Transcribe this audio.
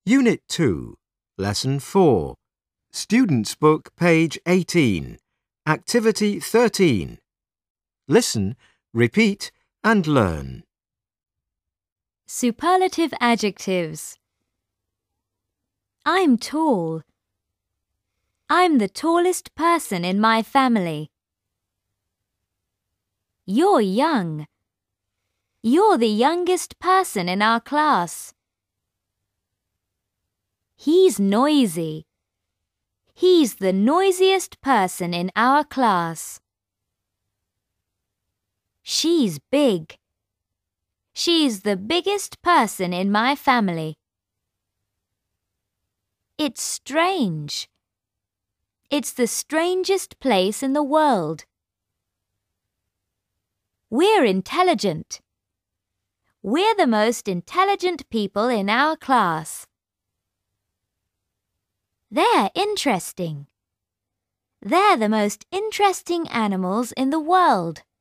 Unit 2, Lesson 4, Student's Book, page 18, Activity 13. Listen, repeat and learn. Superlative adjectives. I'm tall. I'm the tallest person in my family. You're young. You're the youngest person in our class. He's noisy. He's the noisiest person in our class. She's big. She's the biggest person in my family. It's strange. It's the strangest place in the world. We're intelligent. We're the most intelligent people in our class. They're interesting. They're the most interesting animals in the world.